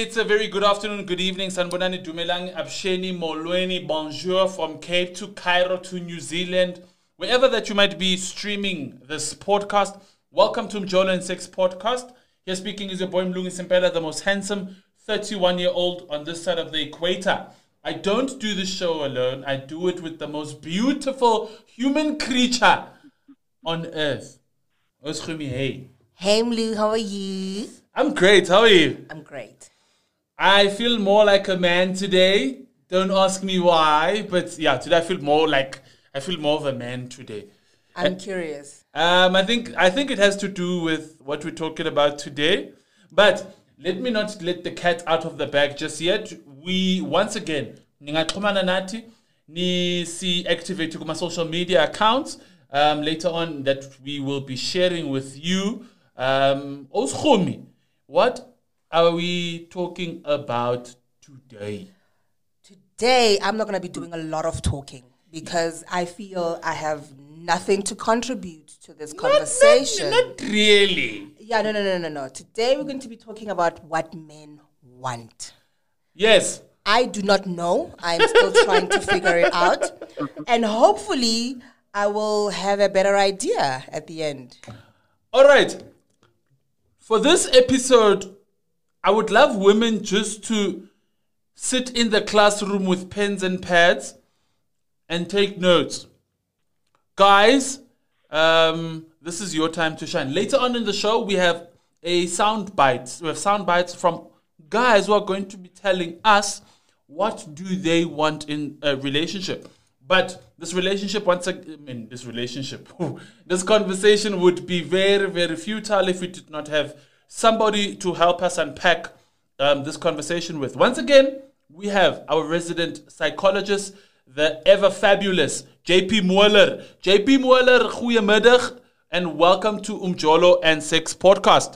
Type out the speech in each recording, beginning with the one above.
it's a very good afternoon, good evening. Sanbonani Dumelang, Absheni, Molweni, bonjour from Cape to Cairo to New Zealand. Wherever that you might be streaming this podcast, welcome to Mjolo and Sex Podcast. Here speaking is your boy Mlungi Simpela, the most handsome 31-year-old on this side of the equator. I don't do this show alone. I do it with the most beautiful human creature on earth. Hey. Hey Mlu, how are you? I'm great. How are you? I'm great. I feel more like a man today. Don't ask me why, but yeah, today I feel more of a man today. I'm curious. I think it has to do with what we're talking about today. But let me not let the cat out of the bag just yet. We once again ningaxhumana nathi ni si activate kuma social media accounts later on that we will be sharing with you. Oskhomi, what are we talking about today? Today, I'm not going to be doing a lot of talking because I feel I have nothing to contribute to this conversation. Not really. Yeah, no. Today, we're going to be talking about what men want. Yes. I do not know. I'm still trying to figure it out. And hopefully, I will have a better idea at the end. All right. For this episode, I would love women just to sit in the classroom with pens and pads and take notes. Guys, this is your time to shine. Later on in the show, we have sound bites. We have sound bites from guys who are going to be telling us what do they want in a relationship. But this conversation would be very, very futile if we did not have somebody to help us unpack this conversation with. Once again, we have our resident psychologist, the ever fabulous JP Mueller. JP Mueller, goeiemiddag, and welcome to Mjolo and Sex Podcast.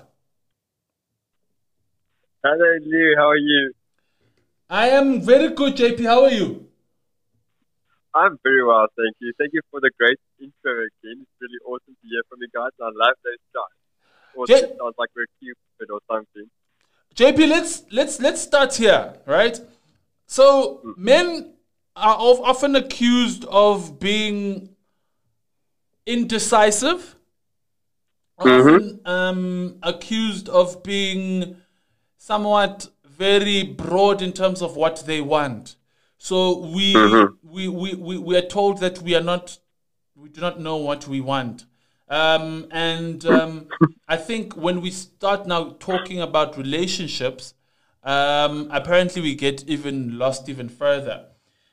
Hello, Lou. How are you? I am very good, JP. How are you? I'm very well, thank you. Thank you for the great intro again. It's really awesome to hear from you guys. I love those guys. Or it sounds like we're Cupid or something. JP, let's start here, right? So men are often accused of being indecisive, often accused of being somewhat very broad in terms of what they want. So we are told that we do not know what we want. I think when we start now talking about relationships, apparently we get even lost even further.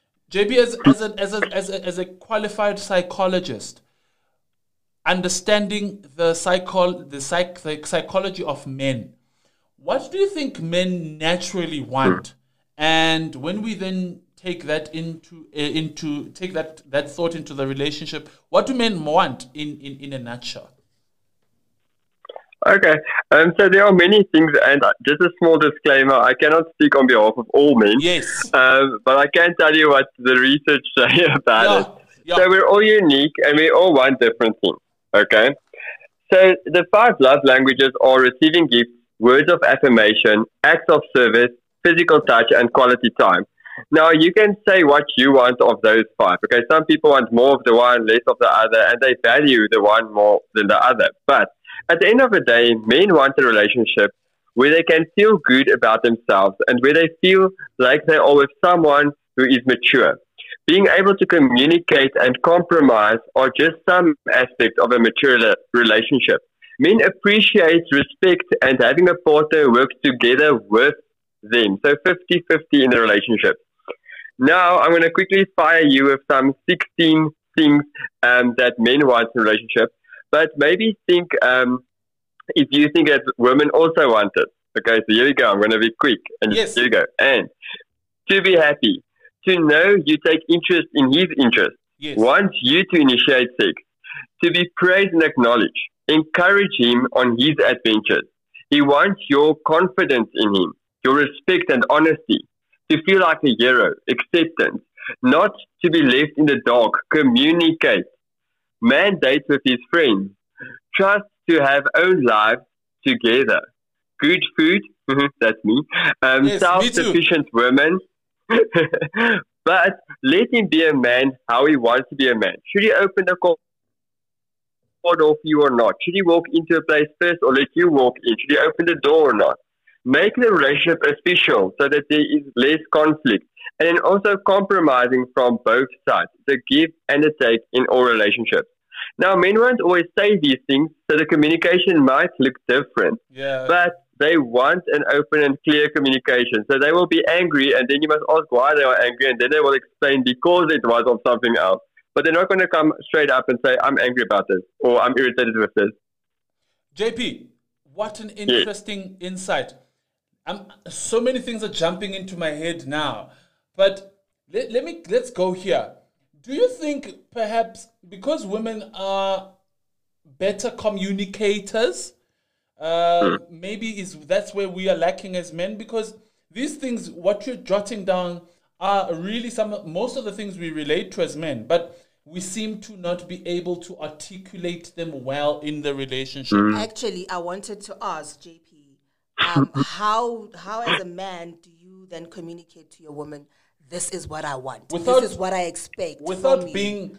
JB, as a qualified psychologist, understanding the psychology of men, what do you think men naturally want? And when we then take that take that thought into the relationship, what do men want in a nutshell? Okay, so there are many things, and just a small disclaimer, I cannot speak on behalf of all men. Yes. But I can tell you what the research say about it. Yeah. So we're all unique, and we all want different things, okay? So the 5 love languages are receiving gifts, words of affirmation, acts of service, physical touch, and quality time. Now, you can say what you want of those 5. Okay, some people want more of the one, less of the other, and they value the one more than the other. But at the end of the day, men want a relationship where they can feel good about themselves and where they feel like they are with someone who is mature. Being able to communicate and compromise are just some aspects of a mature relationship. Men appreciate respect and having a partner who works together with them. So 50-50 in the relationship. Now, I'm going to quickly fire you with some 16 things that men want in a relationship. But maybe think if you think that women also want it. Okay, so here we go. I'm going to be quick. And yes. Here we go. And to be happy. To know you take interest in his interest. Yes. Wants you to initiate sex. To be praised and acknowledged. Encourage him on his adventures. He wants your confidence in him, your respect and honesty, to feel like a hero, acceptance, not to be left in the dark, communicate, mandate with his friends, trust to have own lives together, good food, That's me. Yes, me too. Self-sufficient women. But let him be a man how he wants to be a man. Should he open the door for you or not? Should he walk into a place first or let you walk in? Should he open the door or not? Make the relationship official so that there is less conflict. And then also compromising from both sides. The give and the take in all relationships. Now, men won't always say these things, so the communication might look different. Yeah. But they want an open and clear communication. So they will be angry, and then you must ask why they are angry, and then they will explain because it was of something else. But they're not going to come straight up and say, I'm angry about this, or I'm irritated with this. JP, what an interesting insight. So many things are jumping into my head now. But let's go here. Do you think perhaps because women are better communicators, maybe that's where we are lacking as men? Because these things, what you're jotting down, are really most of the things we relate to as men, but we seem to not be able to articulate them well in the relationship. Actually, I wanted to ask JP, how as a man do you then communicate to your woman, this is what I want, this is what I expect, without being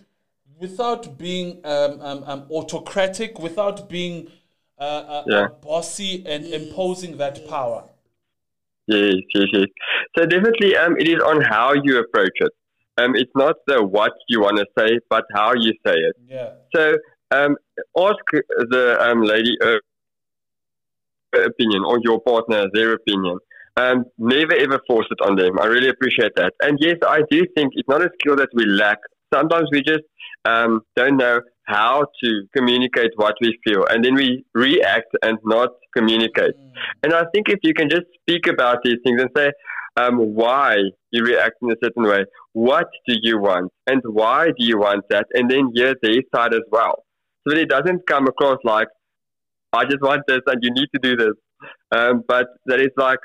autocratic, without being bossy and imposing that power? Yes. So definitely, it is on how you approach it. It's not the what you want to say, but how you say it. Yeah. So ask the lady her opinion, or your partner their opinion. Never ever force it on them. I really appreciate that. And yes, I do think it's not a skill that we lack. Sometimes we just don't know how to communicate what we feel, and then we react and not communicate. And I think if you can just speak about these things and say why you react in a certain way, what do you want, and why do you want that, and then hear their side as well, so that it doesn't come across like, I just want this and you need to do this, but that it's like,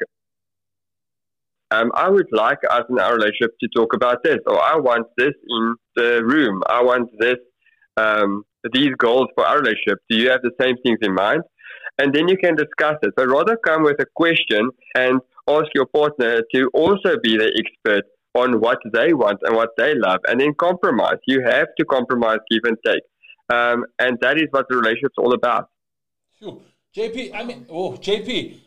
I would like us in our relationship to talk about this, or I want this in the room, I want this, these goals for our relationship. Do you have the same things in mind? And then you can discuss it. So rather come with a question and ask your partner to also be the expert on what they want and what they love, and then compromise. You have to compromise, give and take. And that is what the relationship's all about. Sure. JP,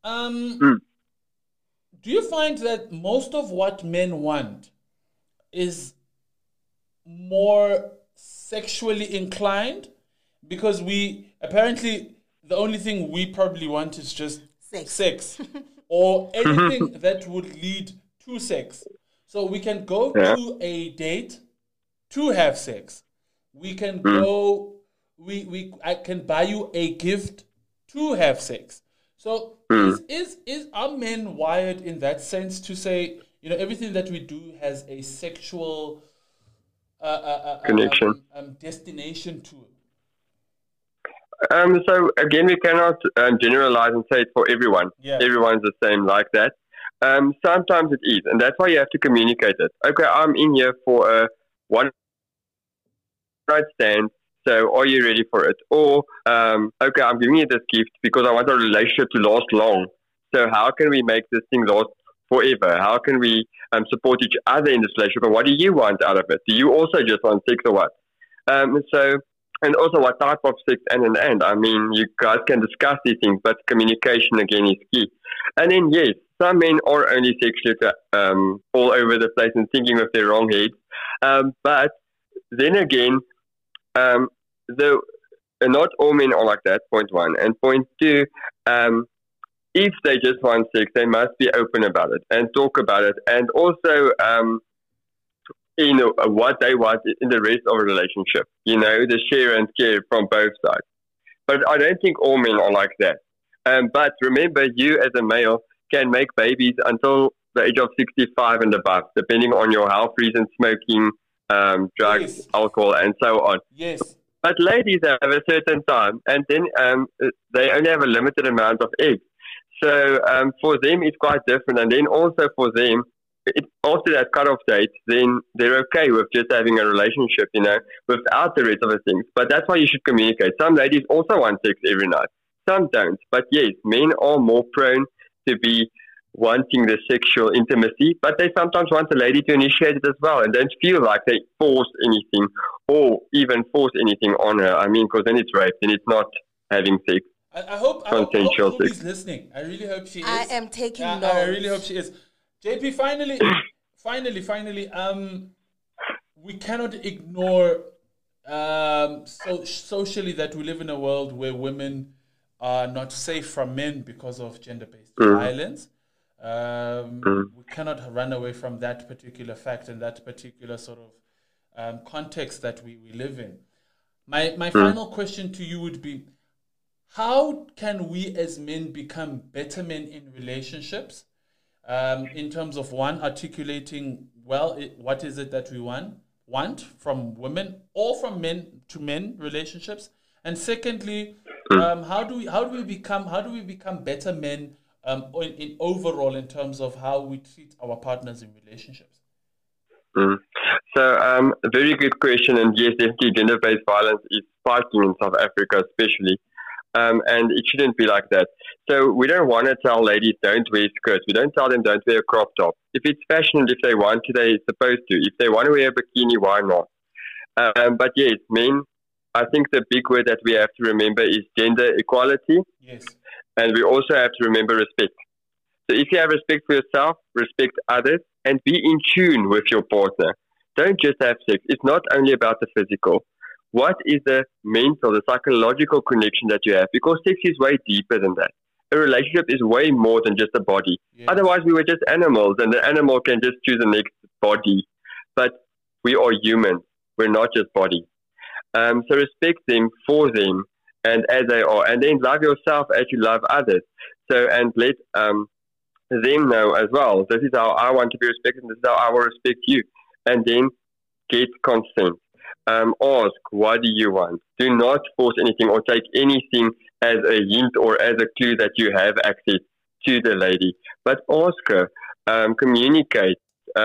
do you find that most of what men want is more sexually inclined? Because apparently the only thing we probably want is just sex. Or anything that would lead to sex. So we can go to a date to have sex. We can go, I can buy you a gift to have sex. So are men wired in that sense to say, everything that we do has a sexual connection, destination to it? So again, we cannot generalize and say it for everyone. Yeah. Everyone's the same like that. Sometimes it is, and that's why you have to communicate it. Okay, I'm in here for a one-night stand, so are you ready for it? Or, okay, I'm giving you this gift because I want our relationship to last long. So how can we make this thing last forever? How can we support each other in this relationship? And what do you want out of it? Do you also just want sex or what? And also what type of sex and. I mean, you guys can discuss these things, but communication again is key. And then, yes, some men are only sexually all over the place and thinking with their wrong heads. But then again, not all men are like that, point one. And point two, if they just want sex, they must be open about it and talk about it. And also, what they want in the rest of a relationship, the share and care from both sides. But I don't think all men are like that. But remember, you as a male can make babies until the age of 65 and above, depending on your health reasons, smoking, drugs, alcohol, and so on. Yes. But ladies have a certain time, and then they only have a limited amount of eggs. So for them, it's quite different. And then also for them, after that cutoff date, then they're okay with just having a relationship, without the rest of the things. But that's why you should communicate. Some ladies also want sex every night. Some don't. But yes, men are more prone to be wanting the sexual intimacy, but they sometimes want the lady to initiate it as well and don't feel like they force anything or even force anything on her. I mean, because then it's rape and it's not having sex. I hope he's listening. I really hope she is. I am taking notes. I really hope she is. JP, finally, we cannot ignore socially that we live in a world where women are not safe from men because of gender-based violence. We cannot run away from that particular fact and that particular sort of context that we live in. My final question to you would be, how can we as men become better men in relationships? In terms of, one, articulating what is it that we want from women or from men to men relationships, and secondly, how do we become better men in overall in terms of how we treat our partners in relationships? So, a very good question, and yes, definitely gender-based violence is spiking in South Africa, especially. And it shouldn't be like that. So we don't want to tell ladies don't wear skirts. We don't tell them don't wear a crop top. If it's fashion, if they want to, they're supposed to. If they want to wear a bikini, why not? But yes, men, I think the big word that we have to remember is gender equality. Yes. And we also have to remember respect. So if you have respect for yourself, respect others, and be in tune with your partner. Don't just have sex. It's not only about the physical. What is the mental, the psychological connection that you have? Because sex is way deeper than that. A relationship is way more than just a body. Yes. Otherwise, we were just animals, and the animal can just choose the next body. But we are humans. We're not just bodies. So respect them for them and as they are. And then love yourself as you love others. So, and let them know as well, this is how I want to be respected, and this is how I will respect you. And then get consent. Ask, what do you want? Do not force anything or take anything as a hint or as a clue that you have access to the lady. But ask her, communicate,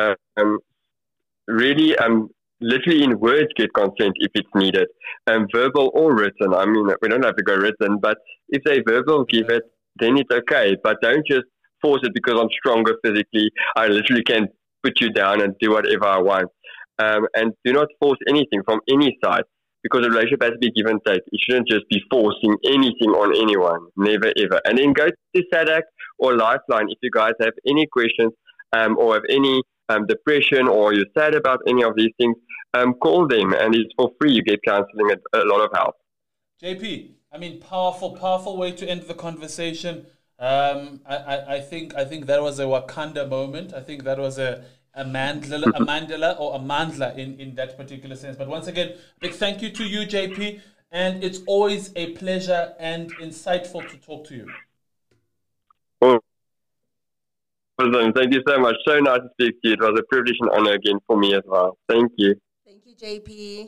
really, literally in words get consent if it's needed, verbal or written. I mean, we don't have to go written, but if they verbal give it, then it's okay. But don't just force it because I'm stronger physically. I literally can put you down and do whatever I want. And do not force anything from any side, because a relationship has to be give and take. You shouldn't just be forcing anything on anyone. Never, ever. And then go to SADC or Lifeline if you guys have any questions or have any depression or you're sad about any of these things. Call them, and it's for free. You get counseling and a lot of help. JP, I mean, powerful way to end the conversation. I think that was a Wakanda moment. I think that was a Mandela or a Mandla in that particular sense. But once again, big thank you to you, JP, and it's always a pleasure and insightful to talk to you. Oh, thank you so much. So nice to speak to you. It was a privilege and honor again for me as well. Thank you. Thank you, JP.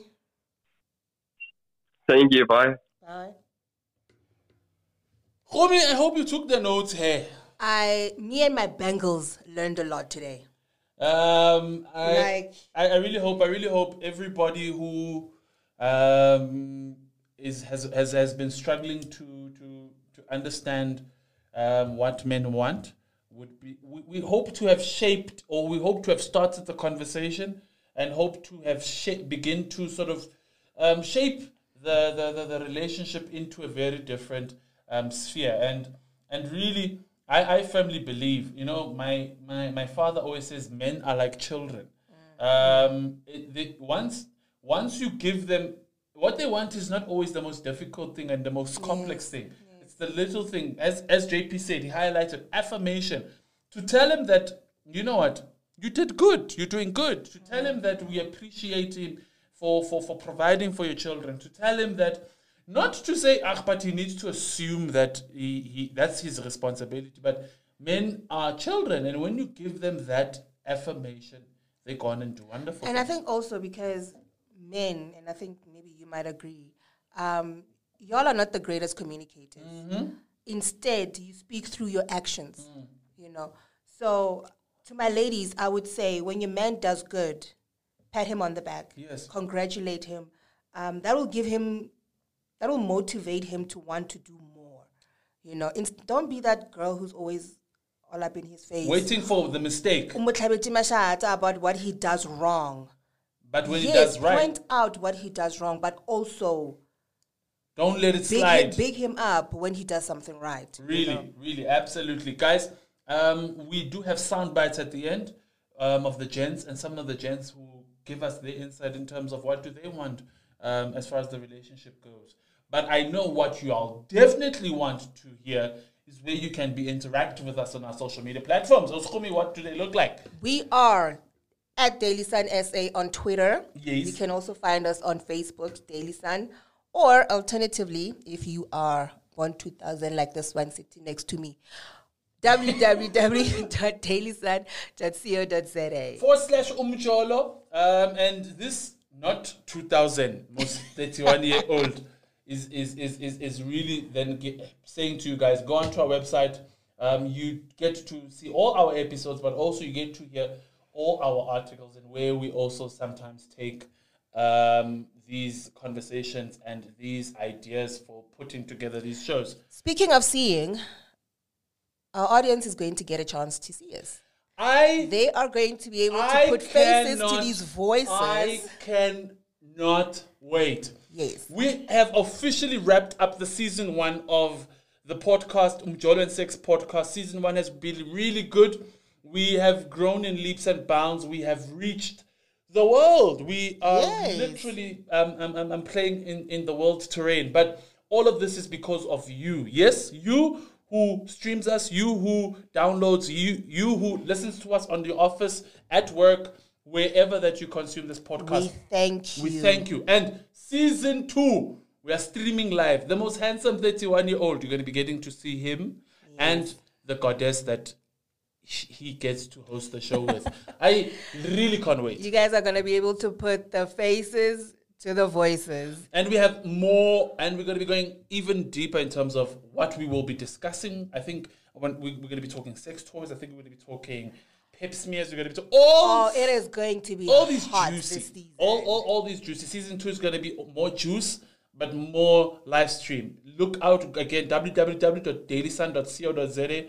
Thank you. Bye. Bye. Romy, I hope you took the notes here. Me and my Bengals learned a lot today. I really hope everybody who has been struggling to understand what men want would be. We hope to have shaped, or we hope to have started the conversation, and hope to have begin to sort of shape the relationship into a very different sphere. And really, I firmly believe, my father always says men are like children. Once you give them, what they want is not always the most difficult thing and the most complex thing. Yes. It's the little thing. As JP said, he highlighted affirmation. To tell him that, you know what, you did good, you're doing good. To tell him that we appreciate him for providing for your children. To tell him that, not to say, but he needs to assume that he that's his responsibility. But men are children, and when you give them that affirmation, they go on and do wonderful things. I think also because men, and I think maybe you might agree, y'all are not the greatest communicators. Mm-hmm. Instead, you speak through your actions, So to my ladies, I would say when your man does good, pat him on the back. Yes. Congratulate him. That will motivate him to want to do more. Don't be that girl who's always all up in his face. Waiting for the mistake. Umutlhabeti mashata about what he does wrong. But when he Yes, does right, point out what he does wrong, but also don't let it slide. big him up when he does something right. Really, really, absolutely. Guys, we do have sound bites at the end of the gents, and some of the gents who give us their insight in terms of what do they want as far as the relationship goes. But I know what you all definitely want to hear is where you can be interactive with us on our social media platforms. Oskumi, what do they look like? We are at Daily Sun SA on Twitter. Yes. You can also find us on Facebook, Daily Sun. Or alternatively, if you are born 2000 like this one sitting next to me, www.dailysun.co.za /Umjolo. And this, not 2000, most 31-year-old, is really then saying to you guys, go onto our website. You get to see all our episodes, but also you get to hear all our articles and where we also sometimes take these conversations and these ideas for putting together these shows. Speaking of seeing, our audience is going to get a chance to see us. They are going to be able to put faces to these voices. I cannot wait. Yes. We have officially wrapped up the season 1 of the podcast, Umjolo and Sex podcast. Season 1 has been really good. We have grown in leaps and bounds. We have reached the world. We are literally playing in the world terrain. But all of this is because of you. Yes, you who streams us, you who downloads, you who listens to us on the office, at work, wherever that you consume this podcast. We thank you. We thank you. And season 2, we are streaming live. The most handsome 31-year-old, you're going to be getting to see him and the goddess that he gets to host the show with. I really can't wait. You guys are going to be able to put the faces to the voices. And we have more, and we're going to be going even deeper in terms of what we will be discussing. I think when we're going to be talking sex toys. I think we're going to be talking pep smears. We're going to be talking... it is going to be all these hot juicy. This season. All these juicy. Season 2 is going to be more juice, but more live stream. Look out again, www.dailysun.co.za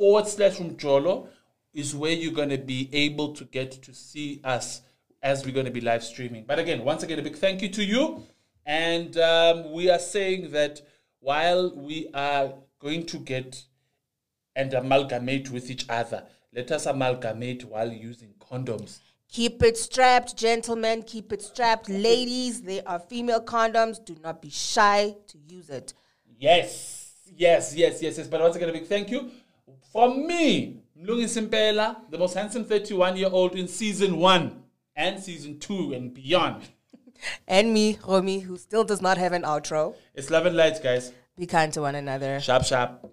/Umjolo is where you're going to be able to get to see us as we're going to be live streaming. But again, once again, a big thank you to you. And we are saying that while we are going to get and amalgamate with each other, let us amalgamate while using condoms. Keep it strapped, gentlemen. Keep it strapped. Ladies, they are female condoms. Do not be shy to use it. Yes. But once again, a big thank you. From me, Mlungi Simpela, the most handsome 31-year-old in season 1 and season 2 and beyond. And me, Romy, who still does not have an outro. It's love and light, guys. Be kind to one another. Sharp.